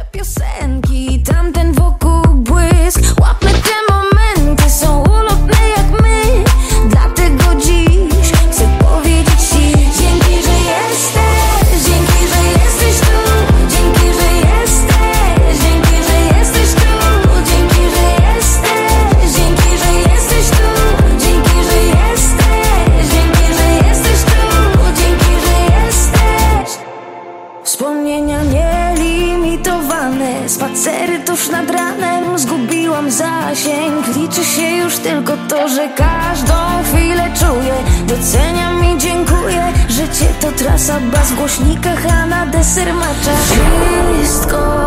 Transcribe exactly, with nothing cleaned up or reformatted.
piosenki, tamten wokół błysk. Łapmy te momenty, są ulotne jak my. Dlatego dziś chcę powiedzieć ci dzięki, że jesteś, dzięki, że jesteś tu, dzięki, że jesteś, dzięki, że jesteś tu, dzięki, że jesteś, dzięki, że jesteś tu, dzięki, że jesteś, dzięki, że jesteś tu, dzięki, że jesteś. Wspomnienia nielimitowane, spacery tuż nad ranem, zgubiłam zasięg. Liczy się już tylko to, że każdą chwilę czuję. Doceniam i dziękuję. Życie to trasa, bas w głośnikach, a na deser macza. Wszystko